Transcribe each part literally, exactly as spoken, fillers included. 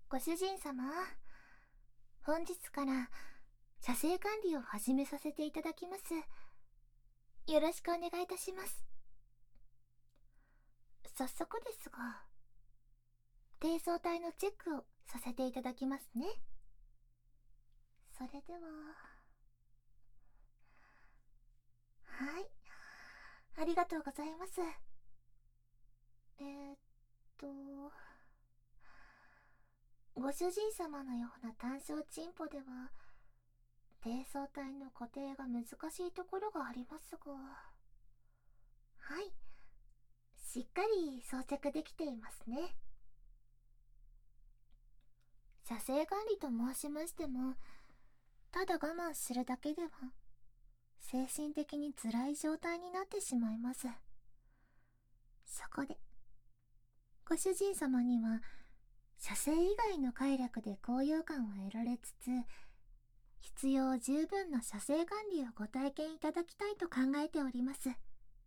ご主人様、本日から射精管理を始めさせていただきます。よろしくお願いいたします。早速ですが、低層体のチェックをさせていただきますね。それでは、はい、ありがとうございます。えー、っとご主人様のような単小チンポでは低層体の固定が難しいところがありますが、はい、しっかり装着できていますね。射精管理と申しましても、ただ我慢するだけでは精神的に辛い状態になってしまいます。そこでご主人様には射精以外の快楽で高揚感を得られつつ、必要十分な射精管理をご体験いただきたいと考えております。はい、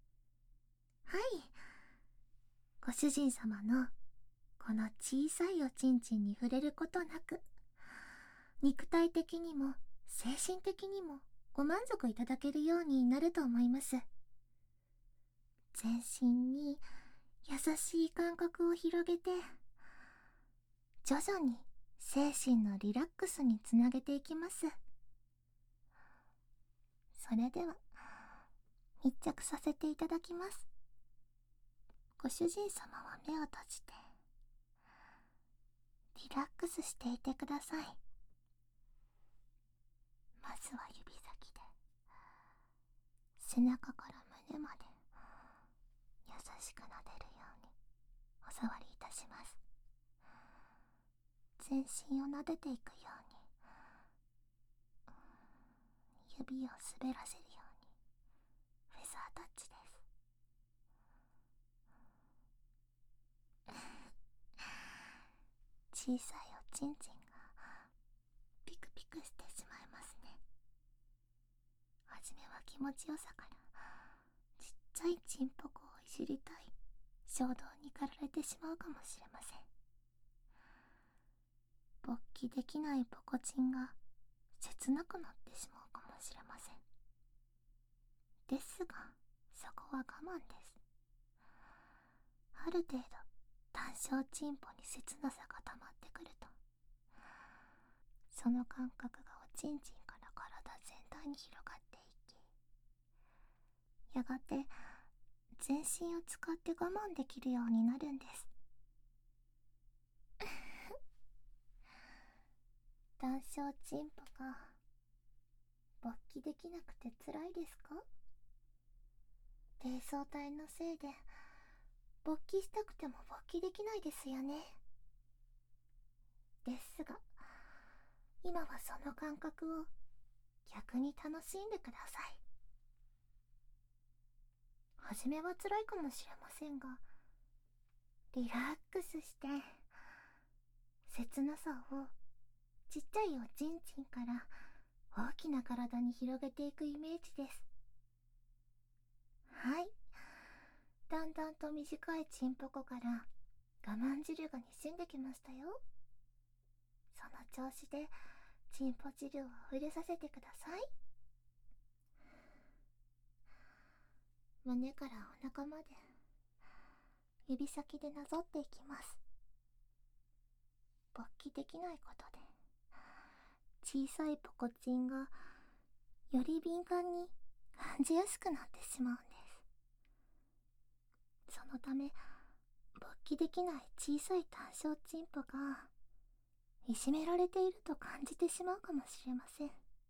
ご主人様のこの小さいおちんちんに触れることなく、肉体的にも精神的にもご満足いただけるようになると思います。全身に優しい感覚を広げて、徐々に精神のリラックスにつなげていきます。それでは密着させていただきます。ご主人様は目を閉じてリラックスしていてください。まずは指先で背中から胸まで優しく撫でるようにお触りいたします。全身を撫でていくように、指を滑らせるようにフェザータッチです。小さいおちんちんがピクピクしてしまいますね。はじめは気持ちよさからちっちゃいチンポコをいじりたい衝動に駆られてしまうかもしれません。勃起できないポコチンが切なくなってしまうかもしれません。ですが、そこは我慢です。ある程度単小チンポに切なさが溜まってくると、その感覚がおちんちんから体全体に広がっていき、やがて全身を使って我慢できるようになるんです。単小チンポが勃起できなくて辛いですか？低層体のせいで勃起したくても勃起できないですよね。ですが、今はその感覚を逆に楽しんでください。はじめは辛いかもしれませんが、リラックスして切なさをちっちゃいおちんちんから大きな体に広げていくイメージです。はい、だんだんと短いチンポコから我慢汁がにじんできましたよ。その調子でチンポ汁を溢れさせてください。胸からお腹まで指先でなぞっていきます。勃起できないことで小さいポコチンがより敏感に感じやすくなってしまうんです。そのため勃起できない小さい単小チンポがいじめられていると感じてしまうかもしれません。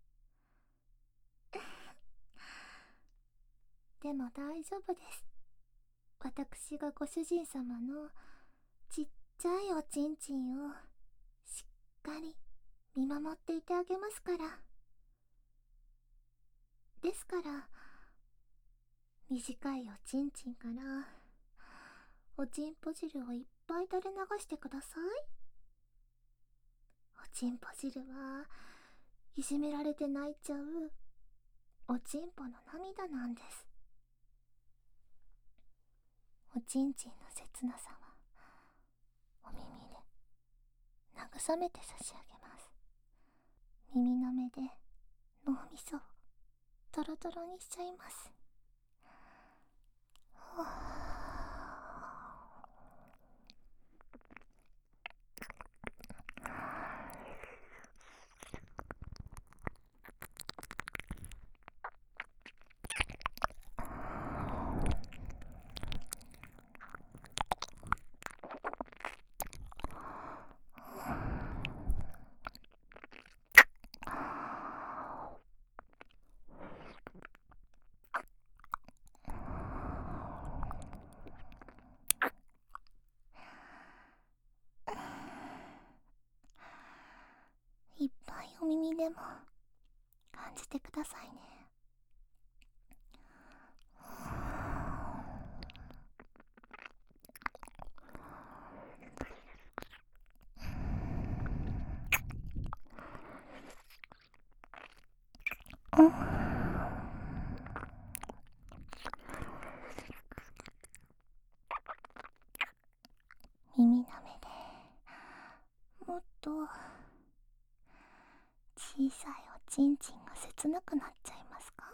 でも大丈夫です。私がご主人様のちっちゃいおちんちんをしっかり見守っていてあげますから。ですから短いおちんちんからおちんぽ汁をいっぱい垂れ流してください。おちんぽ汁はいじめられて泣いちゃうおちんぽの涙なんです。おちんちんの切なさはお耳で流慰めて差し上げます。耳の目で脳みそをドロドロにしちゃいます。はいっぱいお耳でも感じてくださいね。うん、耳の目でもっと小さいおちんちんが切なくなっちゃいますか？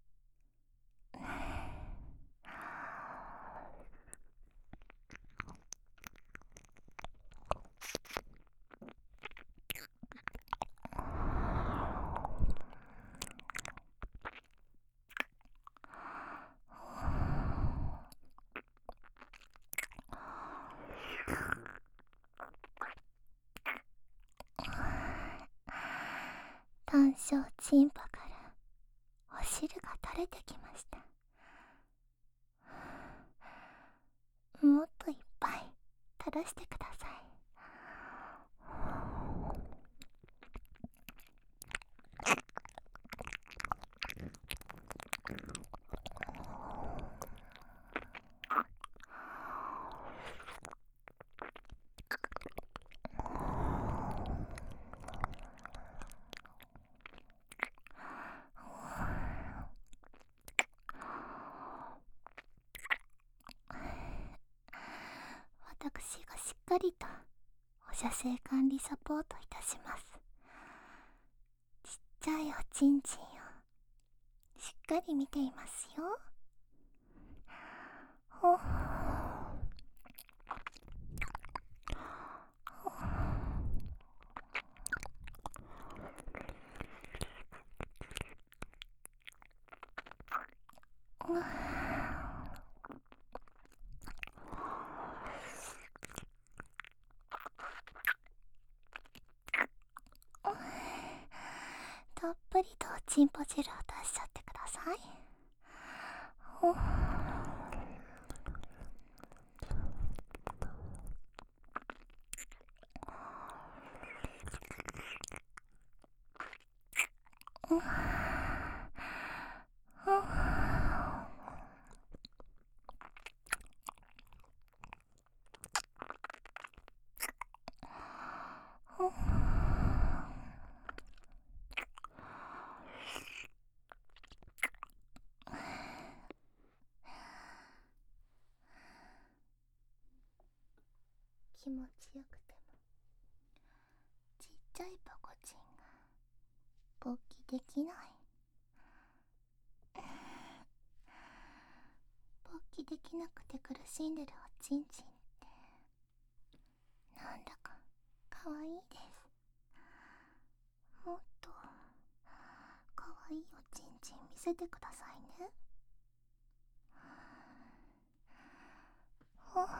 短小チンポからお汁が垂れてきました。もっといっぱい垂らしてください。私がしっかりとお射精管理サポートいたします。ちっちゃいおちんちんをしっかり見ていますよ。ほうんたっぷりとチンポ汁を出しちゃってください。ほうん気持ちよくてもちっちゃいポコチンが勃起できない。勃起できなくて苦しんでるおちんちんってなんだかかわいいです。もっとかわいいおちんちん見せてくださいね。ほっ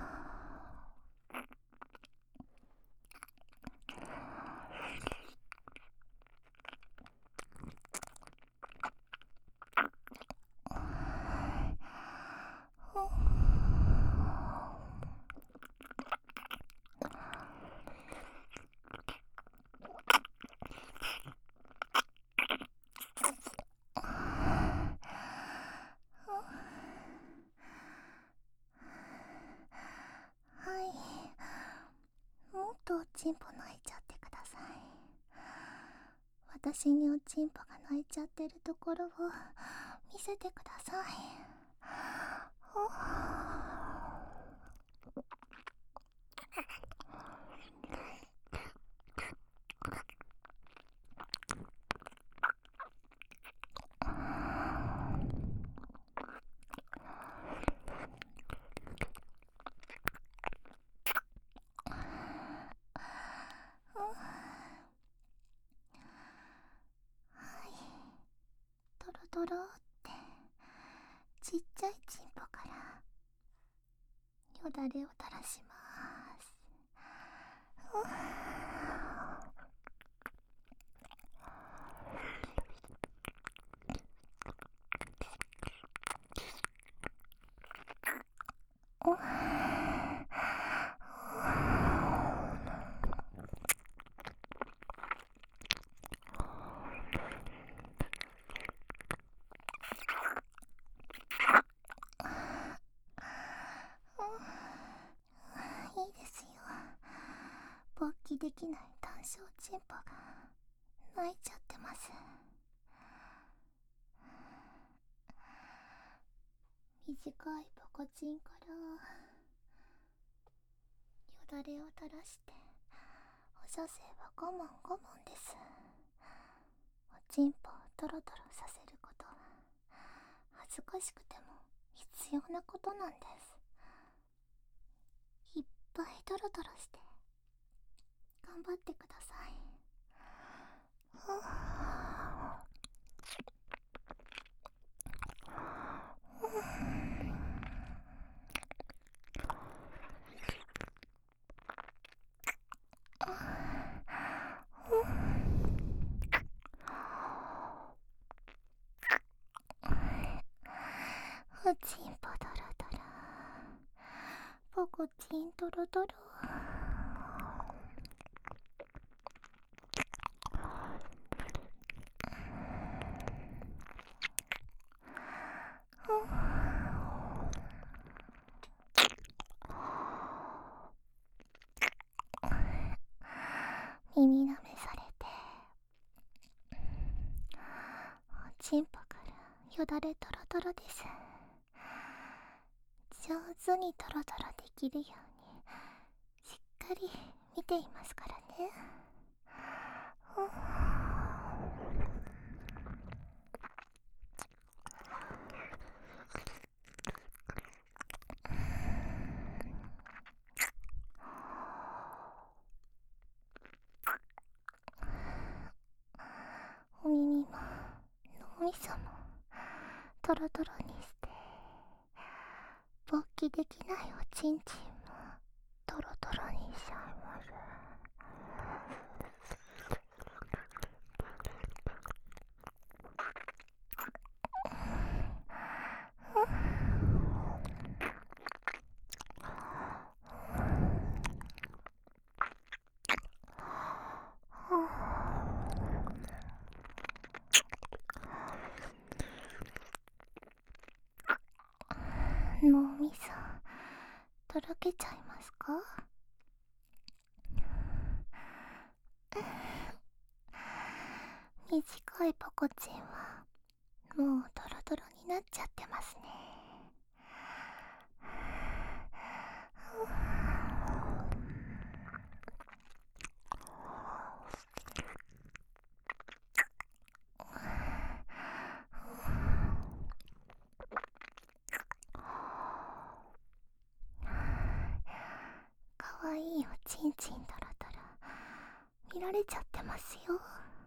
ほっはい、もっとおちんぽ泣いちゃってください。私におちんぽが泣いちゃってるところを見せてください。ほっろってちっちゃいチンポからよだれを垂らします。うっいいですよ。勃起できない単小チンポが泣いちゃってます。短いポコチンからよだれを垂らしてお射精は我慢我慢です。おチンポをトロトロさせることは恥ずかしくても必要なことなんです。いっぱいトロトロして頑張ってください。おちんぽドロドロ、ポコチンドロドロ。耳舐めされておちんぽからよだれトロトロです。上手にトロトロできるようにしっかり見ていますからね。お耳も脳みそもトロトロにして勃起できないおちんちんもトロトロにしちゃいます。脳みそとろけちゃいますか？短いポコチンはもうトロトロになっちゃってますね。かわいいおちんちんドロドロ見られちゃってますよ。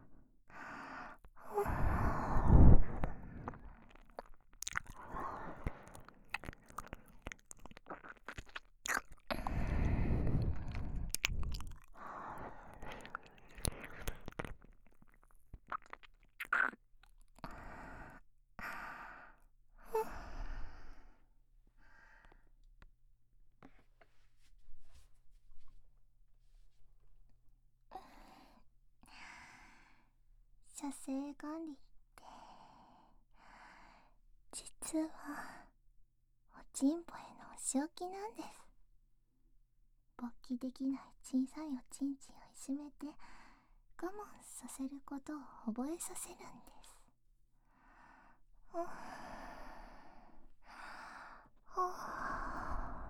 射精管理って実はおちんぽへのお仕置きなんです。勃起できない小さいおちんちんをいじめて我慢させることを覚えさせるんです。はあ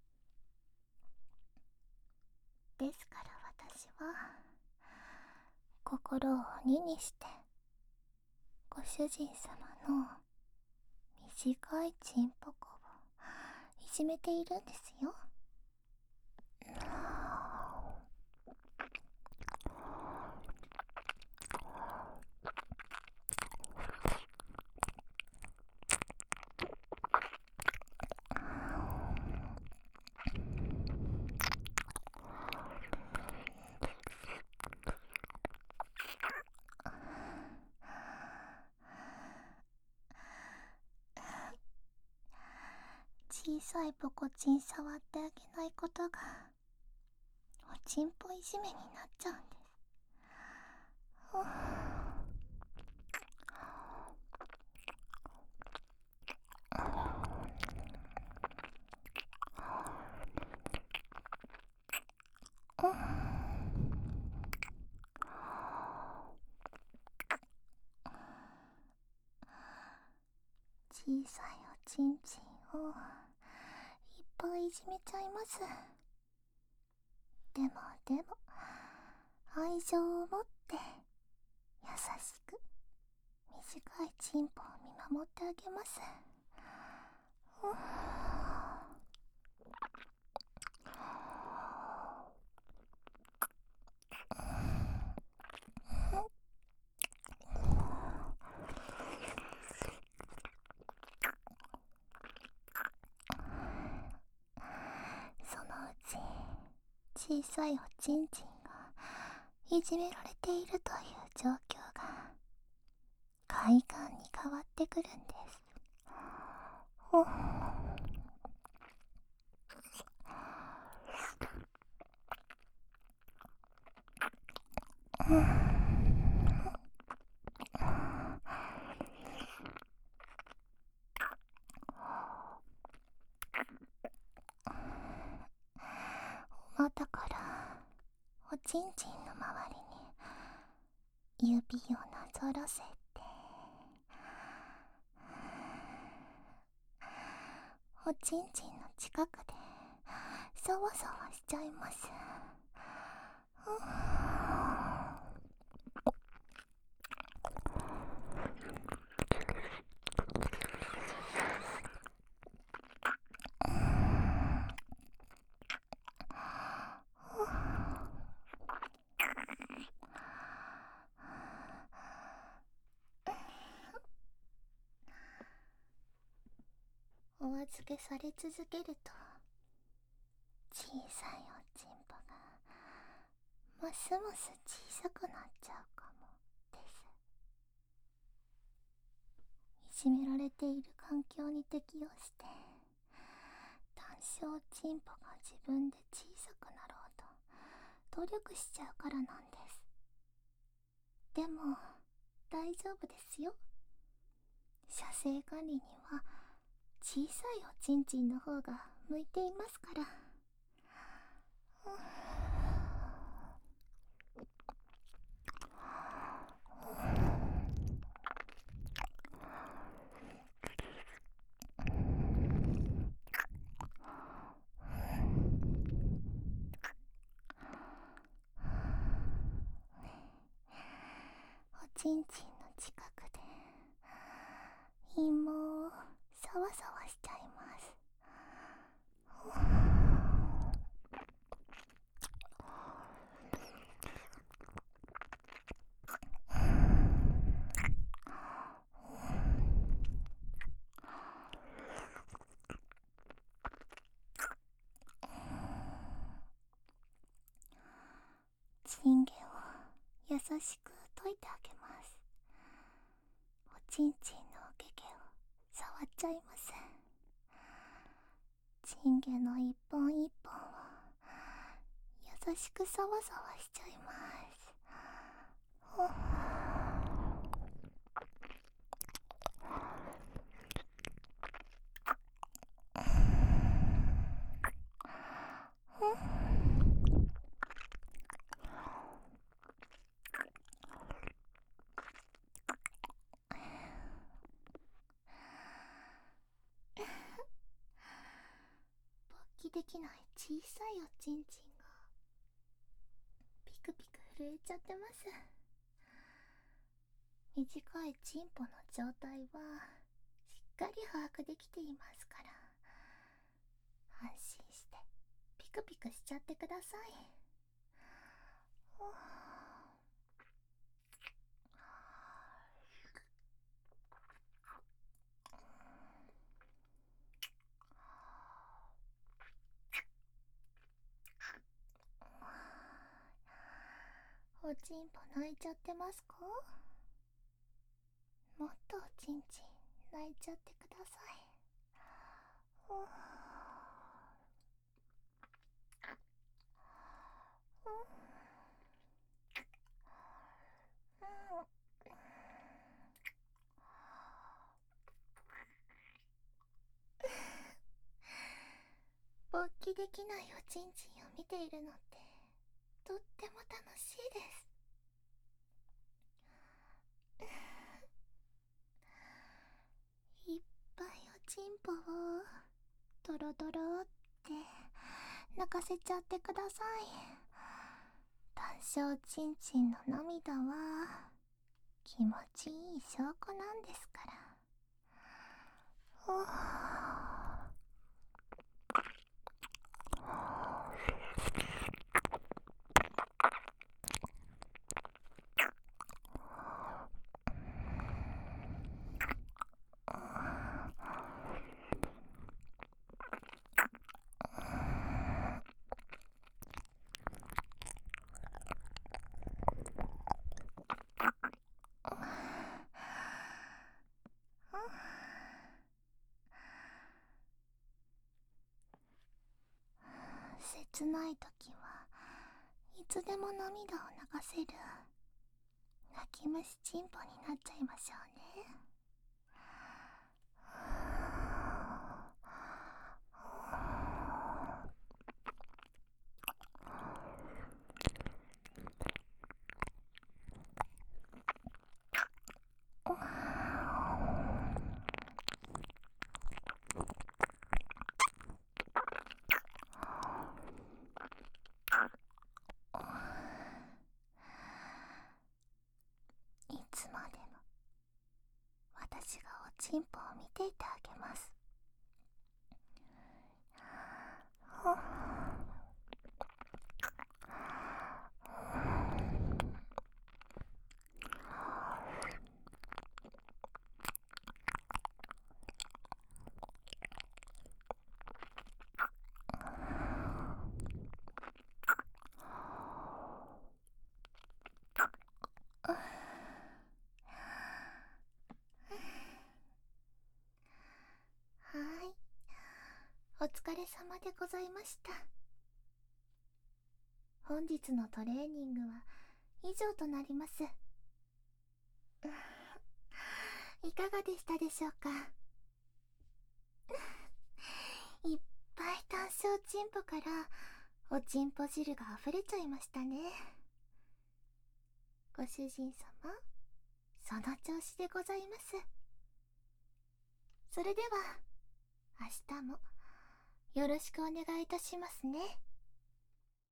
ですから私は心を鬼にしてご主人様の短いチンポコをいじめているんですよ。小さいポコチン触ってあげないことがおちんぽいじめになっちゃうんです。小さいおちんちんをいっぱいいじめちゃいます。でもでも愛情を持って優しく短いチンポを見守ってあげます。そのうち小さいおちんちんがいじめられているという状況が快感に変わってくるんです。お股からおちんちんの周りに指をなぞらせておちんちんの近くでそわそわしちゃいます。お預けされ続けると小さいおちんぽがますます小さくなっちゃうかもです。いじめられている環境に適応して短小チンポが自分で小さくなろうと努力しちゃうからなんです。でも大丈夫ですよ。射精管理には小さいおちんちんの方が向いていますから。おちんちんの近くで陰毛をさわさわしちゃいます。チンゲを優しく解いてあげます。おちんちんのおけけを触っちゃいます。チンゲの一本一本を優しくさわさわしちゃいます。勃起できない小さいおちんちんがピクピク震えちゃってます。 短いチンポの状態はしっかり把握できていますから、安心してピクピクしちゃってください。おちんぽ泣いちゃってますか？もっとおちんちん泣いちゃってください。勃起できないおちんちんを見ているのってとっても楽しいです。いっぱいおちんぽをドロドロって泣かせちゃってください。単小ちんちんの涙は気持ちいい証拠なんですから。切ない時はいつでも涙を流せる泣き虫チンポになっちゃいましょうね。いつまでも私がおちんぽを見ていてあげます。はい、お疲れ様でございました。本日のトレーニングは以上となります。いかがでしたでしょうか？いっぱい単小チンポからおちんぽ汁が溢れちゃいましたね。ご主人様、その調子でございます。それでは明日もよろしくお願いいたしますね。